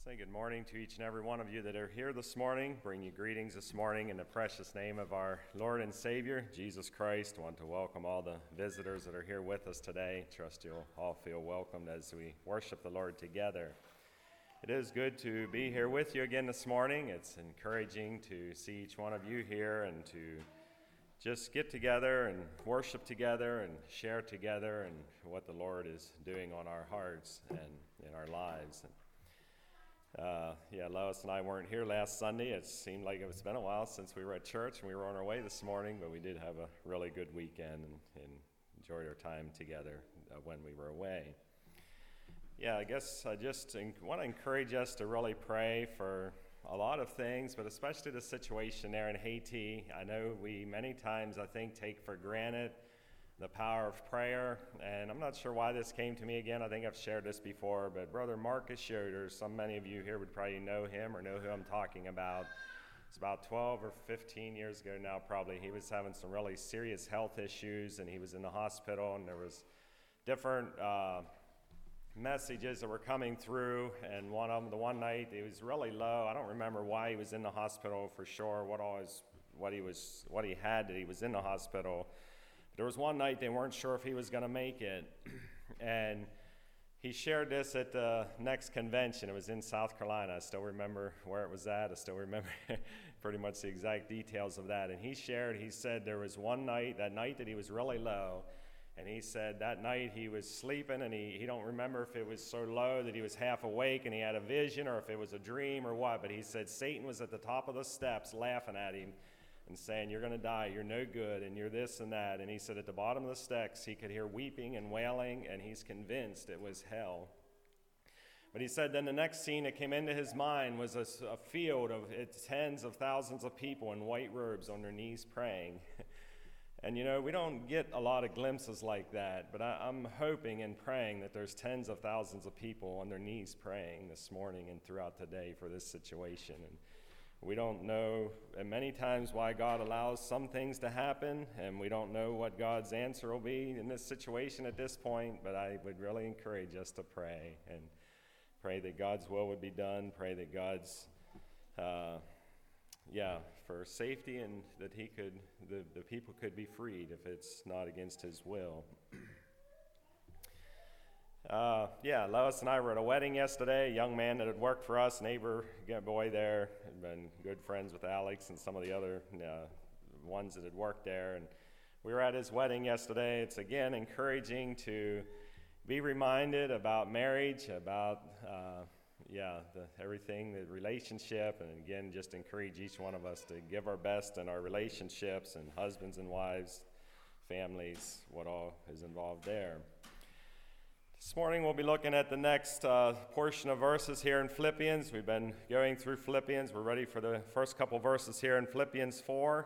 Say good morning to each and every one of you that are here this morning. Bring you greetings this morning in the precious name of our Lord and Savior, Jesus Christ. I want to welcome all the visitors that are here with us today. Trust you'll all feel welcomed as we worship the Lord together. It is good to be here with you again this morning. It's encouraging to see each one of you here and to just get together and worship together and share together and what the Lord is doing on our hearts and in our lives. Lois and I weren't here last Sunday. It seemed like it's been a while since we were at church, and we were on our way this morning, but we did have a really good weekend and enjoyed our time together when we were away. I guess I just want to encourage us to really pray for a lot of things, but especially the situation there in Haiti. I know we many times, I think, take for granted the power of prayer, and I'm not sure why this came to me again. I think I've shared this before, but Brother Marcus Schroeder, many of you here would probably know him or know who I'm talking about. It's about 12 or 15 years ago now, probably. He was having some really serious health issues, and he was in the hospital, and there was different messages that were coming through, and one of them, the one night, he was really low. I don't remember why he was in the hospital for sure, what he had that he was in the hospital. There was one night they weren't sure if he was going to make it, and he shared this at the next convention. It was in South Carolina. I still remember where it was at. I still remember pretty much the exact details of that. And he said there was one night, that night that he was really low, and he said that night he was sleeping, and he don't remember if it was so low that he was half awake and he had a vision or if it was a dream or what, but he said Satan was at the top of the steps laughing at him and saying, "You're going to die, you're no good, and you're this and that." And he said at the bottom of the steps, he could hear weeping and wailing, and he's convinced it was hell. But he said then the next scene that came into his mind was a field of tens of thousands of people in white robes on their knees praying. And we don't get a lot of glimpses like that, but I'm hoping and praying that there's tens of thousands of people on their knees praying this morning and throughout the day for this situation. And we don't know many times why God allows some things to happen, and we don't know what God's answer will be in this situation at this point, but I would really encourage us to pray and pray that God's will would be done, pray that God's, for safety and that the people could be freed if it's not against his will. Lois and I were at a wedding yesterday. A young man that had worked for us, neighbor boy there, had been good friends with Alex and some of the other ones that had worked there. And we were at his wedding yesterday. It's again encouraging to be reminded about marriage, about everything, the relationship, and again just encourage each one of us to give our best in our relationships and husbands and wives, families, what all is involved there. This morning we'll be looking at the next portion of verses here in Philippians. We've been going through Philippians. We're ready for the first couple verses here in Philippians 4.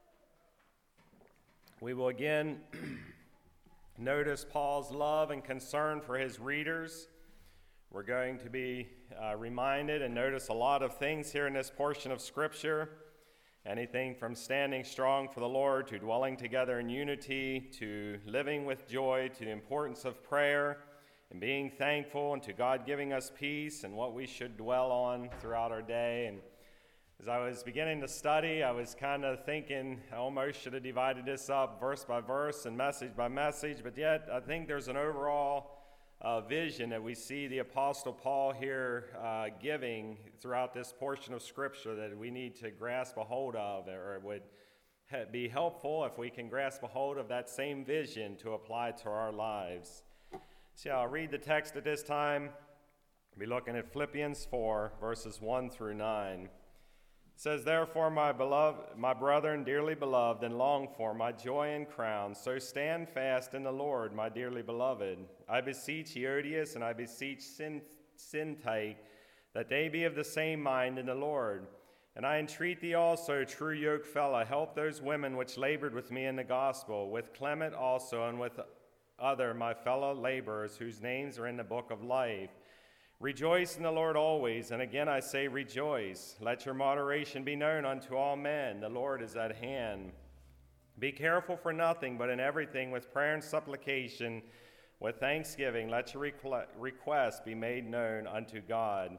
We will again notice Paul's love and concern for his readers. We're going to be reminded and notice a lot of things here in this portion of Scripture. Anything from standing strong for the Lord to dwelling together in unity to living with joy to the importance of prayer and being thankful, and to God giving us peace and what we should dwell on throughout our day. And as I was beginning to study, I was kind of thinking I almost should have divided this up verse by verse and message by message, but yet I think there's an overall vision that we see the Apostle Paul here giving throughout this portion of Scripture that we need to grasp a hold of, or it would be helpful if we can grasp a hold of that same vision to apply to our lives. So I'll read the text at this time. We'll be looking at Philippians 4, verses 1 through 9. It says, "Therefore, my brethren, dearly beloved and longed for, my joy and crown, so stand fast in the Lord, my dearly beloved. I beseech Euodias and I beseech Syntyche, that they be of the same mind in the Lord. And I entreat thee also, true yoke fellow, help those women which labored with me in the gospel, with Clement also, and with other my fellow laborers, whose names are in the book of life. Rejoice in the Lord always, and again I say rejoice. Let your moderation be known unto all men. The Lord is at hand. Be careful for nothing, but in everything with prayer and supplication, with thanksgiving, let your request be made known unto God.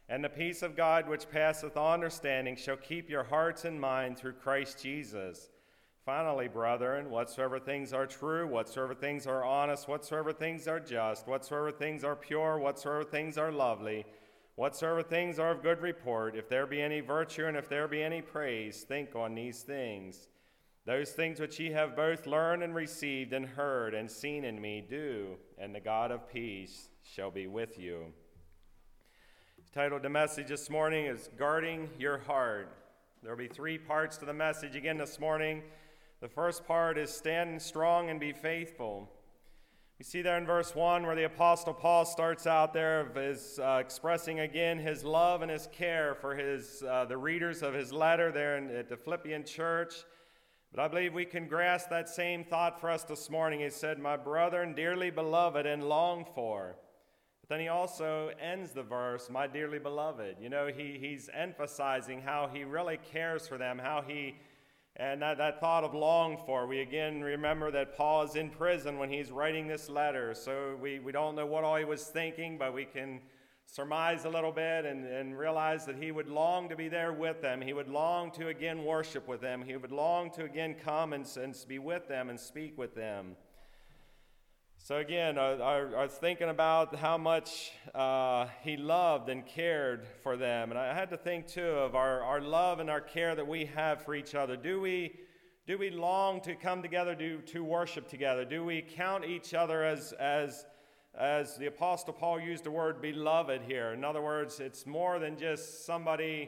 And the peace of God, which passeth all understanding, shall keep your hearts and mind through Christ Jesus. Finally, brethren, whatsoever things are true, whatsoever things are honest, whatsoever things are just, whatsoever things are pure, whatsoever things are lovely, whatsoever things are of good report, if there be any virtue and if there be any praise, think on these things. Those things which ye have both learned and received and heard and seen in me, do, and the God of peace shall be with you. The title of the message this morning is Guarding Your Heart. There will be 3 parts to the message again this morning. The first part is stand strong and be faithful. We see there in verse 1 where the Apostle Paul starts out there expressing again his love and his care for the readers of his letter there at the Philippian church. But I believe we can grasp that same thought for us this morning. He said, my brethren, dearly beloved and longed for. But then he also ends the verse, my dearly beloved. You know, he's emphasizing how he really cares for them, and that thought of longed for. We again remember that Paul is in prison when he's writing this letter. So we don't know what all he was thinking, but we can surmise a little bit and realize that he would long to be there with them. He would long to again worship with them. He would long to again come and be with them and speak with them. So again, I was thinking about how much he loved and cared for them. And I had to think, too, of our love and our care that we have for each other. Do we long to come together to worship together? Do we count each other as the Apostle Paul used the word beloved here? In other words, it's more than just somebody...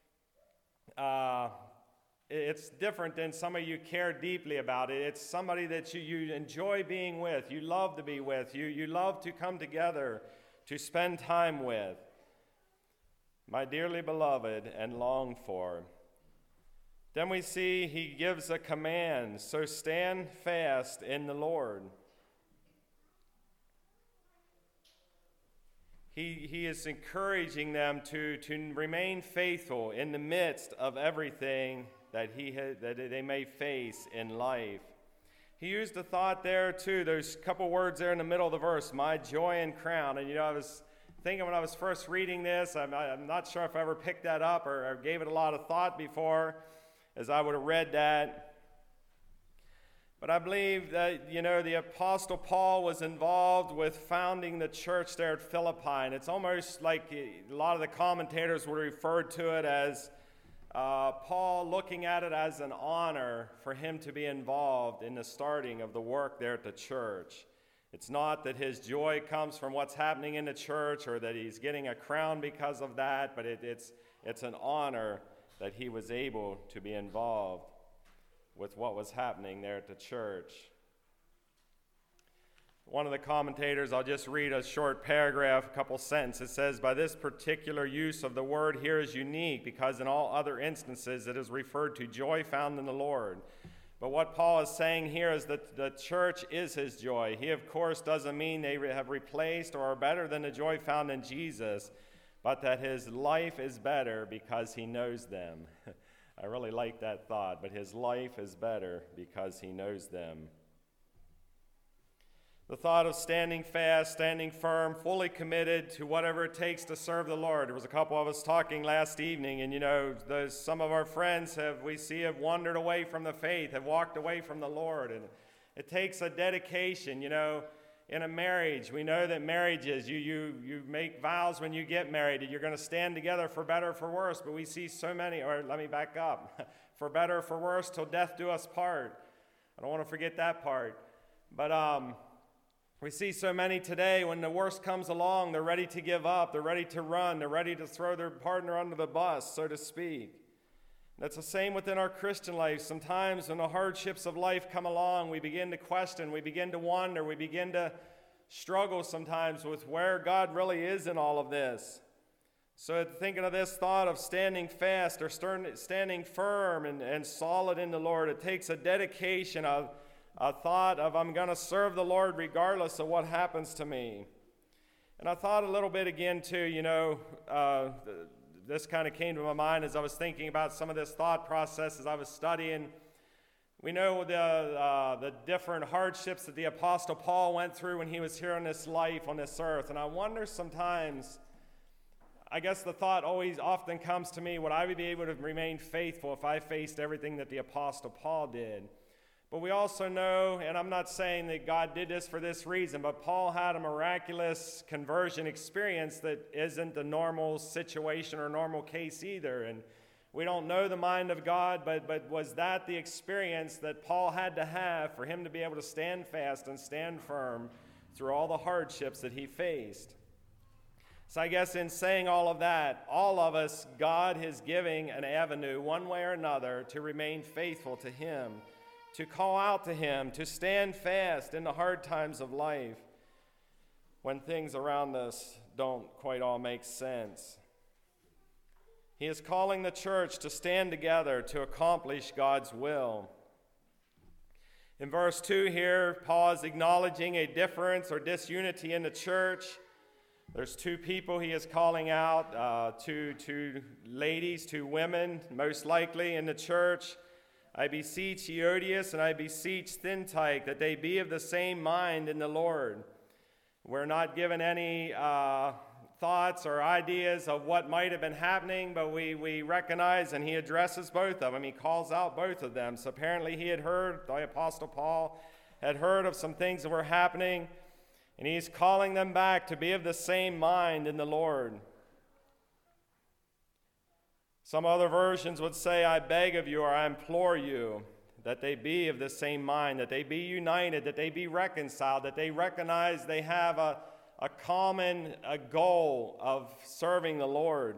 It's different than somebody you care deeply about. It's somebody that you enjoy being with, you love to be with, you love to come together to spend time with. My dearly beloved and longed for. Then we see he gives a command, so stand fast in the Lord. He is encouraging them to remain faithful in the midst of everything that they may face in life. He used a thought there too, those couple words there in the middle of the verse, my joy and crown. And you know, I was thinking when I was first reading this, I'm not sure if I ever picked that up or gave it a lot of thought before as I would have read that. But I believe that, you know, the Apostle Paul was involved with founding the church there at Philippi. And it's almost like a lot of the commentators would refer to it as Paul looking at it as an honor for him to be involved in the starting of the work there at the church. It's not that his joy comes from what's happening in the church or that he's getting a crown because of that, but it's an honor that he was able to be involved with what was happening there at the church. One of the commentators, I'll just read a short paragraph, a couple sentences. It says, by this particular use of the word here is unique because in all other instances it is referred to joy found in the Lord. But what Paul is saying here is that the church is his joy. He, of course, doesn't mean they have replaced or are better than the joy found in Jesus, but that his life is better because he knows them. I really like that thought, but his life is better because he knows them. The thought of standing fast, standing firm, fully committed to whatever it takes to serve the Lord. There was a couple of us talking last evening, and you know, some of our friends have wandered away from the faith, have walked away from the Lord, and it takes a dedication. You know, in a marriage, we know that marriages, you make vows when you get married that you're going to stand together for better or for worse. But we see so many, or let me back up, for better or for worse till death do us part. I don't want to forget that part, but we see so many today, when the worst comes along, they're ready to give up, they're ready to run, they're ready to throw their partner under the bus, so to speak. That's the same within our Christian life. Sometimes when the hardships of life come along, we begin to question, we begin to wonder, we begin to struggle sometimes with where God really is in all of this. So thinking of this thought of standing fast or standing firm and solid in the Lord, it takes a dedication of a thought of I'm going to serve the Lord regardless of what happens to me. And I thought a little bit again too, you know, this kind of came to my mind as I was thinking about some of this thought process as I was studying. We know the different hardships that the Apostle Paul went through when he was here on this life, on this earth. And I wonder sometimes, I guess the thought often comes to me, would I be able to remain faithful if I faced everything that the Apostle Paul did? But we also know, and I'm not saying that God did this for this reason, but Paul had a miraculous conversion experience that isn't the normal situation or normal case either. And we don't know the mind of God, but was that the experience that Paul had to have for him to be able to stand fast and stand firm through all the hardships that he faced? So I guess in saying all of that, all of us, God is giving an avenue, one way or another, to remain faithful to Him, to call out to Him, to stand fast in the hard times of life when things around us don't quite all make sense. He is calling the church to stand together to accomplish God's will. In verse 2 here, Paul is acknowledging a difference or disunity in the church. There's two people he is calling out, two ladies, two women, most likely in the church. I beseech Euodias and I beseech Syntyche that they be of the same mind in the Lord. We're not given any thoughts or ideas of what might have been happening, but we recognize, and he addresses both of them. He calls out both of them. So apparently he had heard, the Apostle Paul had heard of some things that were happening, and he's calling them back to be of the same mind in the Lord. Some other versions would say, I beg of you, or I implore you, that they be of the same mind, that they be united, that they be reconciled, that they recognize they have a common goal of serving the Lord.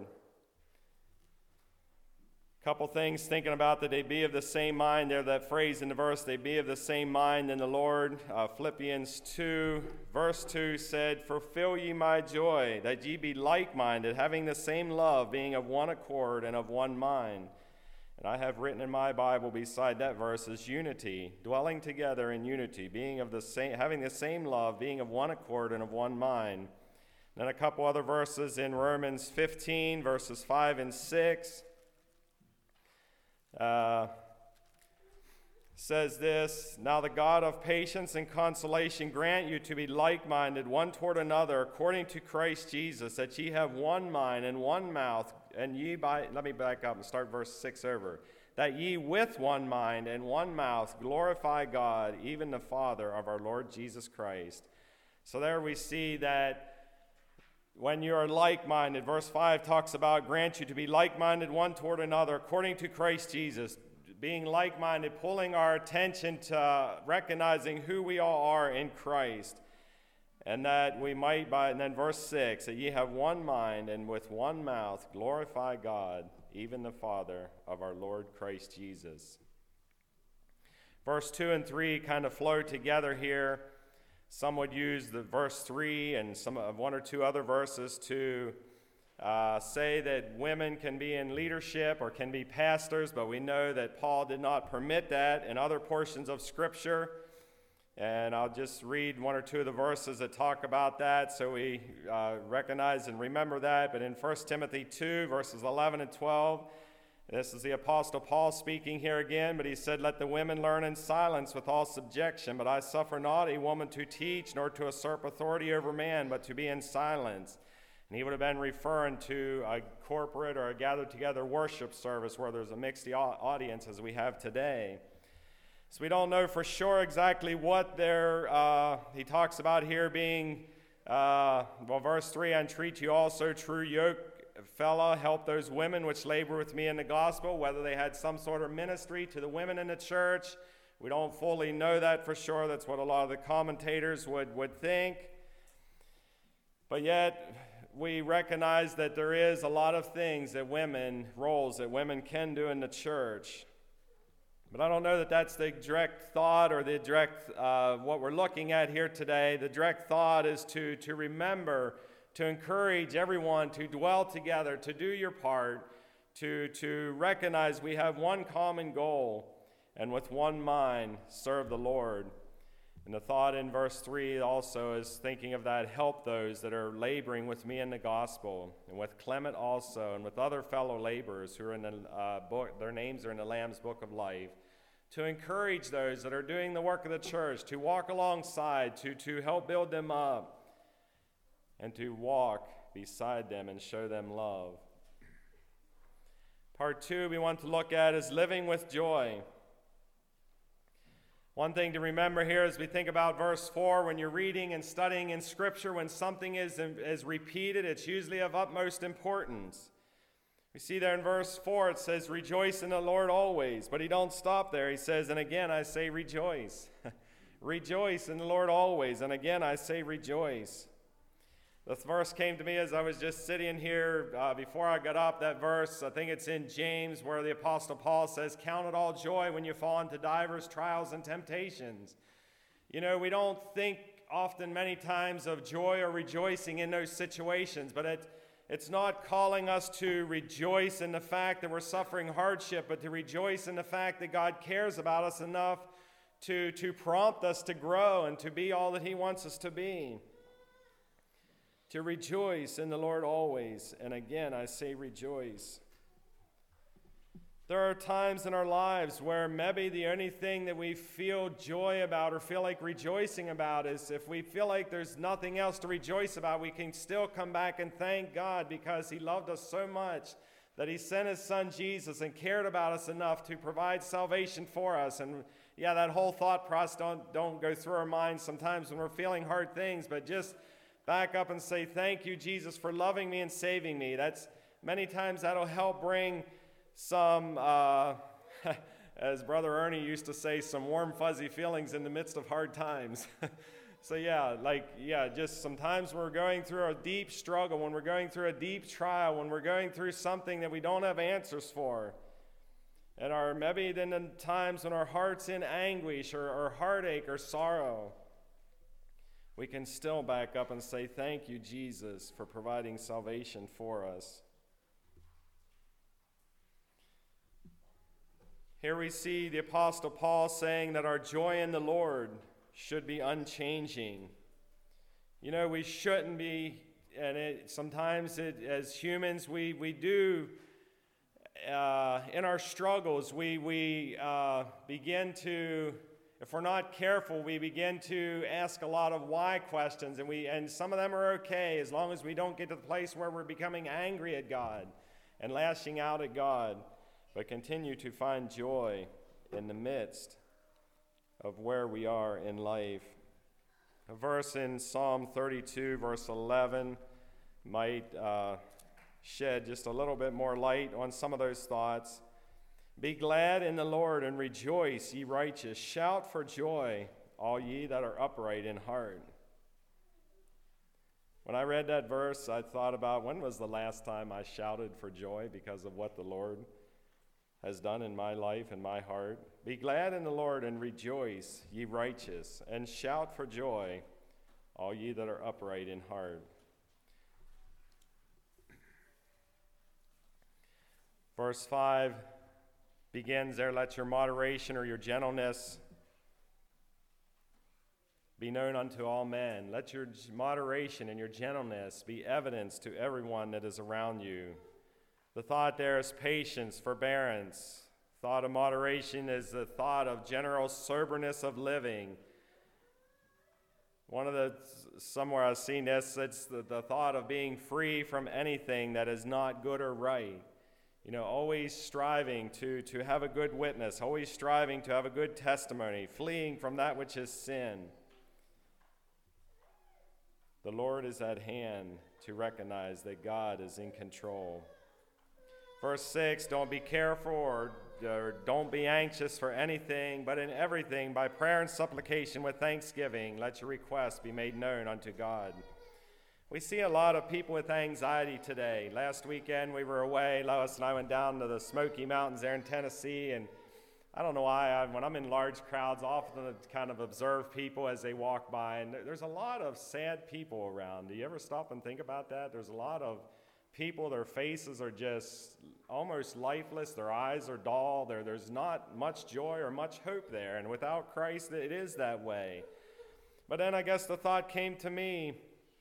Couple things thinking about that they be of the same mind. There, that phrase in the verse, they be of the same mind in the Lord. Philippians 2, verse 2 said, fulfill ye my joy, that ye be like-minded, having the same love, being of one accord and of one mind. And I have written in my Bible beside that verse is unity, dwelling together in unity, being of the same, having the same love, being of one accord and of one mind. Then a couple other verses in Romans 15, verses 5 and 6. Says this, now the God of patience and consolation grant you to be like-minded one toward another according to Christ Jesus, that ye have one mind and one mouth, and ye by, let me back up and start verse 6 over, that ye with one mind and one mouth glorify God, even the Father of our Lord Jesus Christ. So there we see that when you are like-minded, verse 5 talks about grant you to be like-minded one toward another according to Christ Jesus. Being like-minded, pulling our attention to recognizing who we all are in Christ. And that we might, and then verse 6, that ye have one mind and with one mouth glorify God, even the Father of our Lord Christ Jesus. Verse 2 and 3 kind of flow together here. Some would use the verse 3 and some of one or two other verses to say that women can be in leadership or can be pastors, but we know that Paul did not permit that in other portions of Scripture. And I'll just read one or two of the verses that talk about that so we recognize and remember that. But in 1 Timothy 2, verses 11 and 12, this is the Apostle Paul speaking here again, but he said, let the women learn in silence with all subjection, but I suffer not a woman to teach, nor to usurp authority over man, but to be in silence. And he would have been referring to a corporate or a gathered together worship service where there's a mixed audience as we have today. So we don't know for sure exactly what he talks about here being, verse 3, I entreat you also, true yoke fellow, help those women which labor with me in the gospel, whether they had some sort of ministry to the women in the church. We don't fully know that for sure. That's what a lot of the commentators would think. But yet, we recognize that there is a lot of things roles that women can do in the church. But I don't know that that's the direct thought or the direct, what we're looking at here today. The direct thought is to remember, to encourage everyone to dwell together, to do your part, to recognize we have one common goal, and with one mind serve the Lord. And the thought in verse 3 also is thinking of that, help those that are laboring with me in the gospel, and with Clement also, and with other fellow laborers who are in the book, their names are in the Lamb's Book of Life, to encourage those that are doing the work of the church, to walk alongside, to help build them up, and to walk beside them and show them love. Part 2 we want to look at is living with joy. One thing to remember here as we think about verse 4, when you're reading and studying in Scripture, when something is repeated, it's usually of utmost importance. We see there in verse 4, it says, rejoice in the Lord always. But he don't stop there. He says, and again I say rejoice. Rejoice in the Lord always. And again I say rejoice. This verse came to me as I was just sitting here before I got up. That verse, I think it's in James, where the Apostle Paul says, count it all joy when you fall into divers trials and temptations. You know, we don't think often many times of joy or rejoicing in those situations, but it's not calling us to rejoice in the fact that we're suffering hardship, but to rejoice in the fact that God cares about us enough to prompt us to grow and to be all that he wants us to be. To rejoice in the Lord always. And again, I say rejoice. There are times in our lives where maybe the only thing that we feel joy about or feel like rejoicing about is if we feel like there's nothing else to rejoice about, we can still come back and thank God because he loved us so much that he sent his son Jesus and cared about us enough to provide salvation for us. And yeah, that whole thought process don't go through our minds sometimes when we're feeling hard things, but just back up and say, thank you, Jesus, for loving me and saving me. That's many times that'll help bring some, as Brother Ernie used to say, some warm, fuzzy feelings in the midst of hard times. So just sometimes we're going through a deep struggle, when we're going through a deep trial, when we're going through something that we don't have answers for. And maybe then the times when our heart's in anguish or heartache or sorrow, we can still back up and say, thank you, Jesus, for providing salvation for us. Here we see the Apostle Paul saying that our joy in the Lord should be unchanging. You know, we shouldn't be, and sometimes as humans, we do, in our struggles, we begin to, if we're not careful, we begin to ask a lot of why questions, and some of them are okay as long as we don't get to the place where we're becoming angry at God and lashing out at God, but continue to find joy in the midst of where we are in life. A verse in Psalm 32, verse 11, might shed just a little bit more light on some of those thoughts. Be glad in the Lord and rejoice, ye righteous. Shout for joy, all ye that are upright in heart. When I read that verse, I thought about when was the last time I shouted for joy because of what the Lord has done in my life and my heart. Be glad in the Lord and rejoice, ye righteous, and shout for joy, all ye that are upright in heart. Verse 5 begins there, let your moderation or your gentleness be known unto all men. Let your moderation and your gentleness be evidence to everyone that is around you. The thought there is patience, forbearance. Thought of moderation is the thought of general soberness of living. Somewhere I've seen this, it's the thought of being free from anything that is not good or right. You know, always striving to have a good witness, always striving to have a good testimony, fleeing from that which is sin. The Lord is at hand to recognize that God is in control. Verse 6, don't be careful or don't be anxious for anything, but in everything, by prayer and supplication with thanksgiving, let your requests be made known unto God. We see a lot of people with anxiety today. Last weekend we were away. Lois and I went down to the Smoky Mountains there in Tennessee, and I don't know why, when I'm in large crowds, often I kind of observe people as they walk by, and there's a lot of sad people around. Do you ever stop and think about that? There's a lot of people, their faces are just almost lifeless, their eyes are dull, there's not much joy or much hope there, and without Christ it is that way. But then I guess the thought came to me,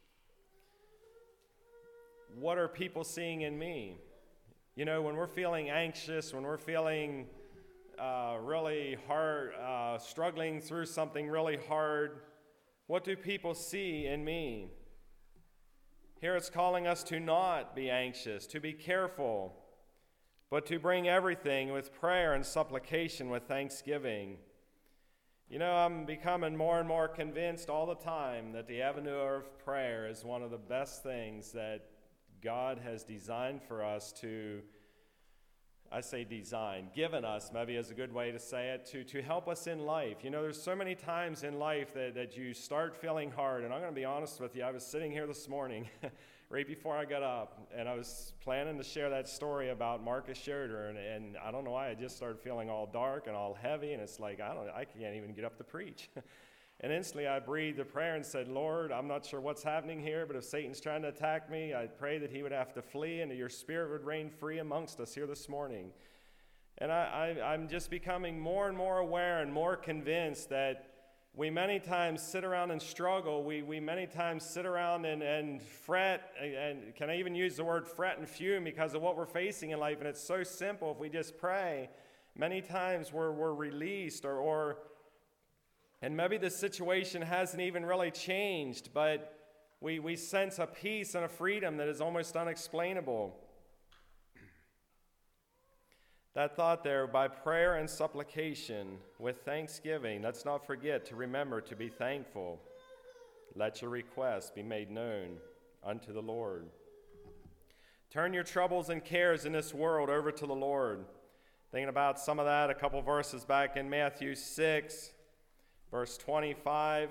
what are people seeing in me? You know, when we're feeling anxious, when we're feeling really hard, struggling through something really hard, what do people see in me? Here it's calling us to not be anxious, to be careful, but to bring everything with prayer and supplication with thanksgiving. You know, I'm becoming more and more convinced all the time that the avenue of prayer is one of the best things that God has designed for us to, I say design, given us, maybe is a good way to say it, to help us in life. You know, there's so many times in life that you start feeling hard, and I'm going to be honest with you. I was sitting here this morning, right before I got up, and I was planning to share that story about Marcus Schroeder, and I don't know why, I just started feeling all dark and all heavy, and it's like, I can't even get up to preach. And instantly I breathed a prayer and said, Lord, I'm not sure what's happening here, but if Satan's trying to attack me, I pray that he would have to flee and that your spirit would reign free amongst us here this morning. And I'm just becoming more and more aware and more convinced that we many times sit around and struggle. We many times sit around and fret, and can I even use the word fret and fume because of what we're facing in life? And it's so simple. If we just pray, many times we're released and maybe the situation hasn't even really changed, but we sense a peace and a freedom that is almost unexplainable. That thought there, by prayer and supplication with thanksgiving, let's not forget to remember to be thankful. Let your requests be made known unto the Lord. Turn your troubles and cares in this world over to the Lord. Thinking about some of that, a couple verses back in Matthew 6, verse 25.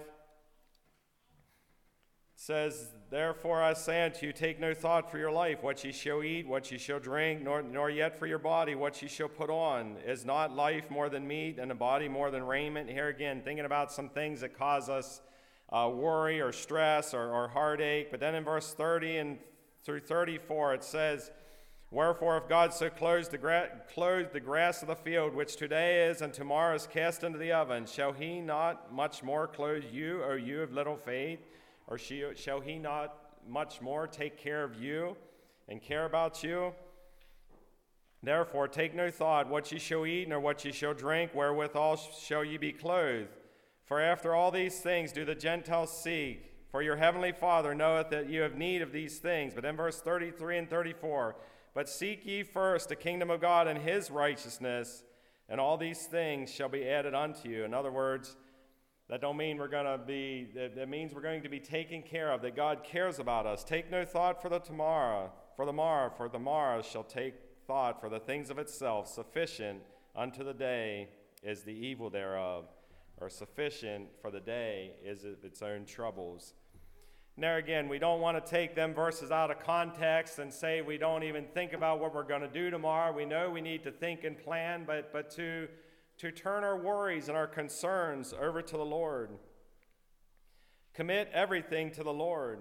Says, therefore I say unto you, take no thought for your life, what ye shall eat, what ye shall drink, nor yet for your body, what ye shall put on. Is not life more than meat, and the body more than raiment? Here again, thinking about some things that cause us worry or stress or heartache. But then in verse 30 and through 34, it says, wherefore if God so clothes the grass of the field, which today is and tomorrow is cast into the oven, shall he not much more clothe you, O you of little faith? Or shall he not much more take care of you and care about you? Therefore take no thought what ye shall eat, nor what ye shall drink, wherewithal shall ye be clothed. For after all these things do the Gentiles seek. For your heavenly Father knoweth that you have need of these things. But in verse 33 and 34, but seek ye first the kingdom of God and his righteousness, and all these things shall be added unto you. In other words, that don't mean that means we're going to be taken care of, that God cares about us. Take no thought for the morrow shall take thought for the things of itself. Sufficient unto the day is the evil thereof, or sufficient for the day is its own troubles. Now again, we don't want to take them verses out of context and say we don't even think about what we're going to do tomorrow. We know we need to think and plan, but to turn our worries and our concerns over to the Lord. Commit everything to the Lord.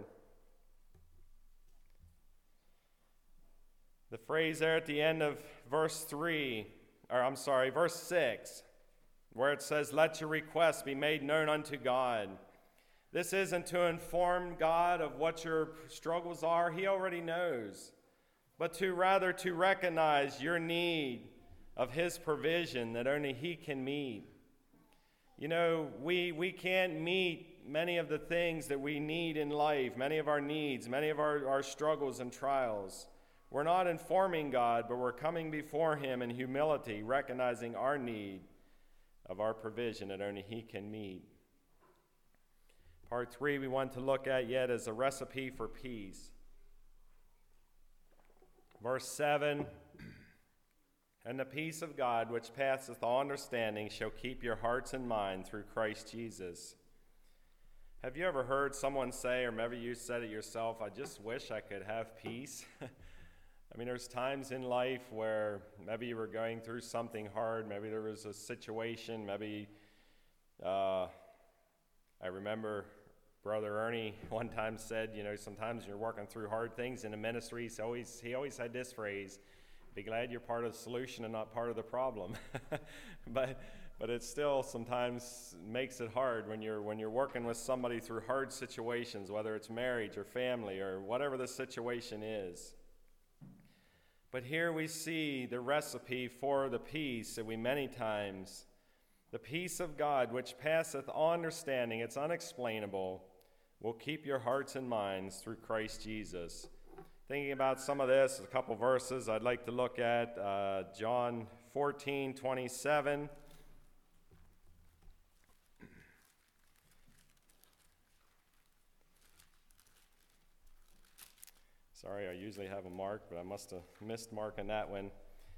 The phrase there at the end of verse 6, where it says, let your requests be made known unto God. This isn't to inform God of what your struggles are. He already knows. But rather to recognize your need of his provision that only he can meet. You know, we can't meet many of the things that we need in life, many of our needs, many of our struggles and trials. We're not informing God, but we're coming before him in humility, recognizing our need of our provision that only he can meet. Part 3 we want to look at yet is a recipe for peace. Verse 7, and the peace of God, which passeth all understanding, shall keep your hearts and mind through Christ Jesus. Have you ever heard someone say, or maybe you said it yourself, I just wish I could have peace? I mean, there's times in life where maybe you were going through something hard, maybe there was a situation, maybe, I remember Brother Ernie one time said, you know, sometimes you're working through hard things in the ministry, so he always had this phrase, be glad you're part of the solution and not part of the problem. but it still sometimes makes it hard when you're working with somebody through hard situations, whether it's marriage or family or whatever the situation is. But here we see the recipe for the peace that we many times, the peace of God which passeth all understanding, it's unexplainable, will keep your hearts and minds through Christ Jesus. Thinking about some of this, a couple verses I'd like to look at, John 14:27. Sorry, I usually have a mark, but I must have missed marking that one.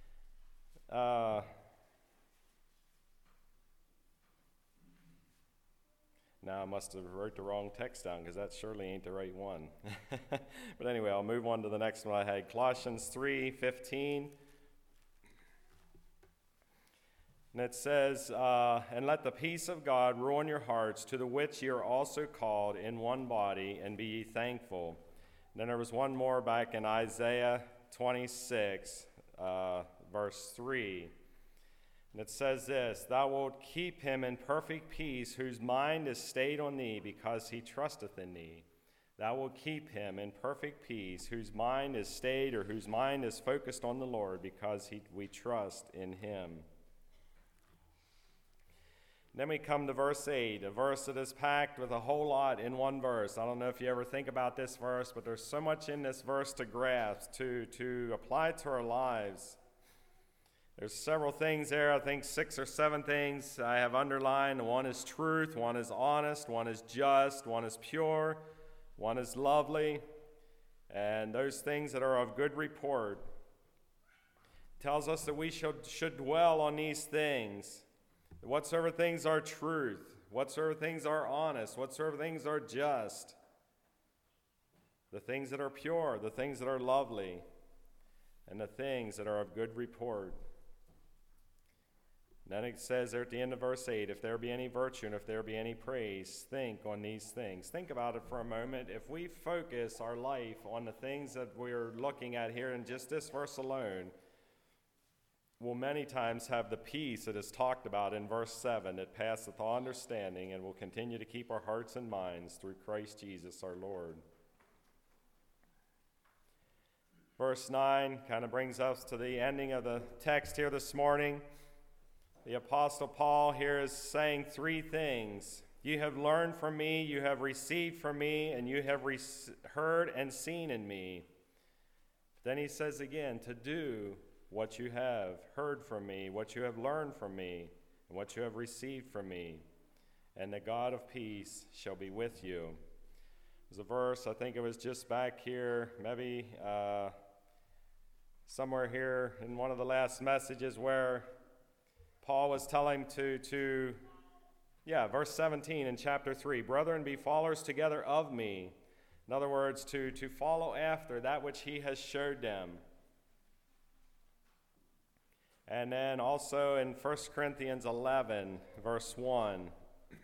Now I must have wrote the wrong text down because that surely ain't the right one. But anyway, I'll move on to the next one I had. Colossians 3:15. And it says, and let the peace of God rule in your hearts, to the which ye are also called in one body, and be ye thankful. And then there was one more back in Isaiah 26, verse 3. And it says this, thou wilt keep him in perfect peace, whose mind is stayed on thee, because he trusteth in thee. Thou wilt keep him in perfect peace, whose mind is stayed, or whose mind is focused on the Lord, because we trust in him. Then we come to verse 8, a verse that is packed with a whole lot in one verse. I don't know if you ever think about this verse, but there's so much in this verse to grasp, to apply to our lives. There's several things there, I think 6 or 7 things I have underlined. One is truth, one is honest, one is just, one is pure, one is lovely, and those things that are of good report. Tells us that we should dwell on these things. Whatsoever things are truth, whatsoever things are honest, whatsoever things are just, the things that are pure, the things that are lovely, and the things that are of good report. And then it says there at the end of verse 8, if there be any virtue and if there be any praise, think on these things. Think about it for a moment. If we focus our life on the things that we're looking at here in just this verse alone, we'll many times have the peace that is talked about in verse 7 that passeth all understanding, and will continue to keep our hearts and minds through Christ Jesus our Lord. Verse 9 kind of brings us to the ending of the text here this morning. The Apostle Paul here is saying 3 things. You have learned from me, you have received from me, and you have heard and seen in me. Then he says again, to do what you have heard from me, what you have learned from me, and what you have received from me. And the God of peace shall be with you. There's a verse, I think it was just back here, maybe somewhere here in one of the last messages where Paul was telling verse 17 in chapter 3, brethren, be followers together of me. In other words, to follow after that which he has showed them. And then also in 1 Corinthians 11, verse 1, it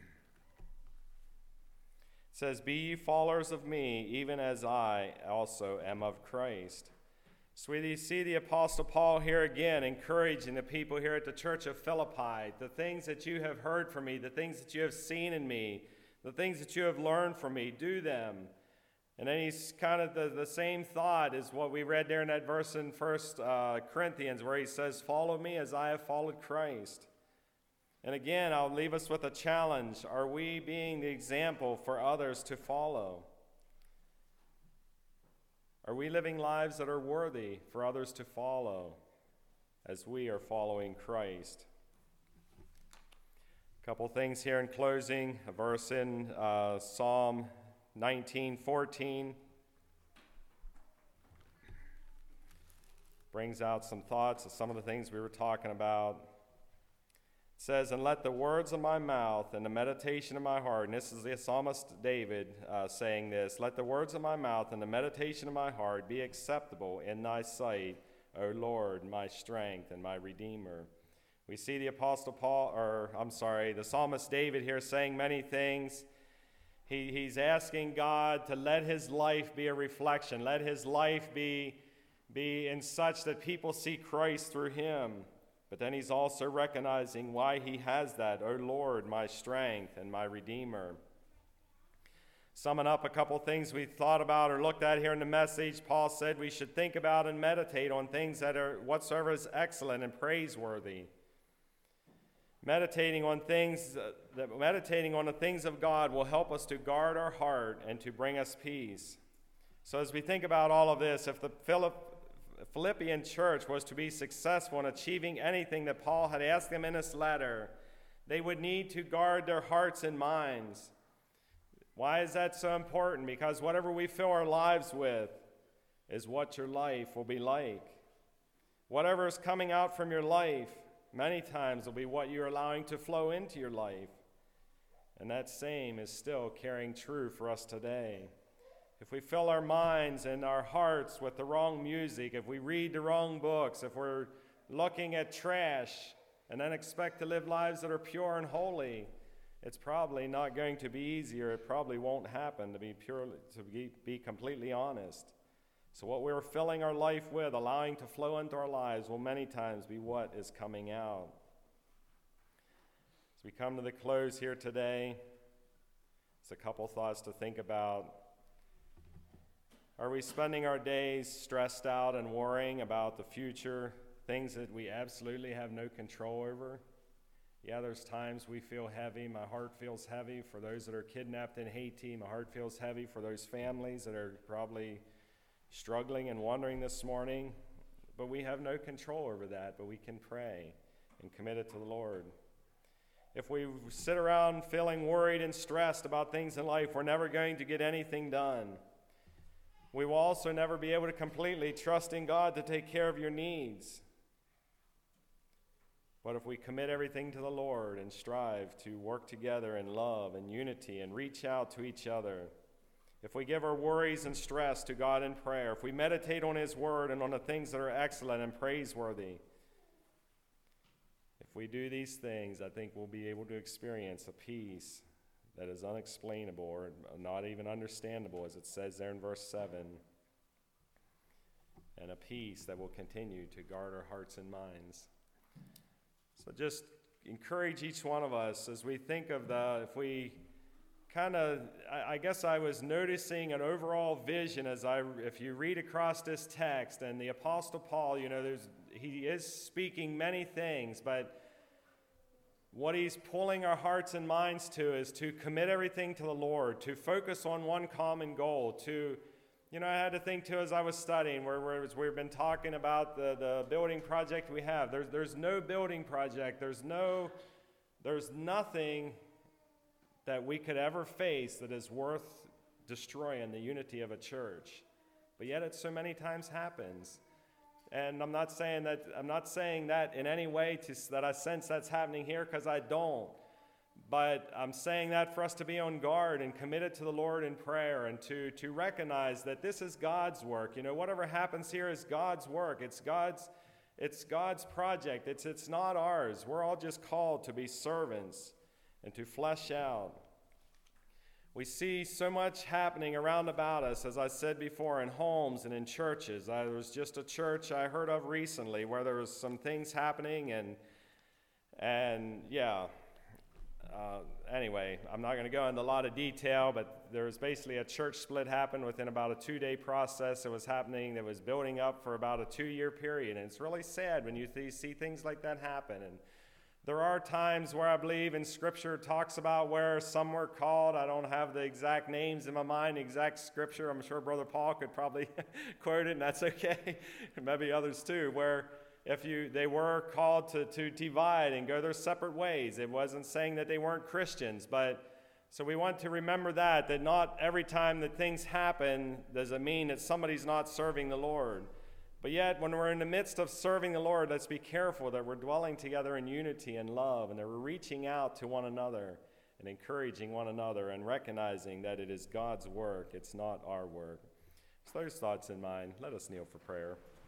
says, be ye followers of me, even as I also am of Christ. So we see the Apostle Paul here again encouraging the people here at the church of Philippi, the things that you have heard from me, the things that you have seen in me, the things that you have learned from me, do them. And then he's kind of the same thought as what we read there in that verse in 1 Corinthians where he says, follow me as I have followed Christ. And again, I'll leave us with a challenge. Are we being the example for others to follow? Are we living lives that are worthy for others to follow as we are following Christ? A couple things here in closing. A verse in Psalm 19:14 brings out some thoughts of some of the things we were talking about. It says, and let the words of my mouth and the meditation of my heart, and this is the psalmist David saying this, let the words of my mouth and the meditation of my heart be acceptable in thy sight, O Lord, my strength and my Redeemer. We see the the psalmist David here saying many things. He's asking God to let his life be a reflection, let his life be in such that people see Christ through him. But then he's also recognizing why he has that. O Lord, my strength and my Redeemer. Summing up a couple things we thought about or looked at here in the message, Paul said we should think about and meditate on things that are whatsoever is excellent and praiseworthy. Meditating on the things of God will help us to guard our heart and to bring us peace. So as we think about all of this, if the Philippian church was to be successful in achieving anything that Paul had asked them in this letter, they would need to guard their hearts and minds. Why is that so important? Because whatever we fill our lives with is what your life will be like. Whatever is coming out from your life many times will be what you're allowing to flow into your life. And that same is still carrying true for us today. If we fill our minds and our hearts with the wrong music, if we read the wrong books, if we're looking at trash and then expect to live lives that are pure and holy, it's probably not going to be easy, or it probably won't happen, to be completely honest. So what we're filling our life with, allowing to flow into our lives, will many times be what is coming out. As we come to the close here today, it's a couple thoughts to think about. Are we spending our days stressed out and worrying about the future, things that we absolutely have no control over? Yeah, there's times we feel heavy. My heart feels heavy for those that are kidnapped in Haiti. My heart feels heavy for those families that are probably struggling and wondering this morning. But we have no control over that, but we can pray and commit it to the Lord. If we sit around feeling worried and stressed about things in life, we're never going to get anything done. We will also never be able to completely trust in God to take care of your needs. But if we commit everything to the Lord and strive to work together in love and unity and reach out to each other, if we give our worries and stress to God in prayer, if we meditate on His Word and on the things that are excellent and praiseworthy, if we do these things, I think we'll be able to experience a peace that is unexplainable or not even understandable, as it says there in verse 7, and a peace that will continue to guard our hearts and minds. So just encourage each one of us as we think of I guess I was noticing an overall vision if you read across this text, and the Apostle Paul, he is speaking many things, but what he's pulling our hearts and minds to is to commit everything to the Lord, to focus on one common goal, I had to think too as I was studying, we've been talking about the building project we have. There's no building project. There's nothing that we could ever face that is worth destroying the unity of a church. But yet it so many times happens. And I'm not saying that in any way that I sense that's happening here, because I don't. But I'm saying that for us to be on guard and committed to the Lord in prayer, and to recognize that this is God's work. Whatever happens here is God's work. It's God's project. It's not ours. We're all just called to be servants and to flesh out. We see so much happening around about us, as I said before, in homes and in churches. There was just a church I heard of recently where there was some things happening, anyway, I'm not going to go into a lot of detail, but there was basically a church split happened within about a 2-day process that was happening, that was building up for about a 2-year period. And it's really sad when you see things like that happen. And there are times where I believe in Scripture talks about where some were called. I don't have the exact names in my mind, the exact Scripture. I'm sure Brother Paul could probably quote it, and that's okay. And maybe others too, where they were called to divide and go their separate ways. It wasn't saying that they weren't Christians, so we want to remember that not every time that things happen does it mean that somebody's not serving the Lord. But yet, when we're in the midst of serving the Lord, let's be careful that we're dwelling together in unity and love, and that we're reaching out to one another and encouraging one another and recognizing that it is God's work, it's not our work. With those thoughts in mind, let us kneel for prayer.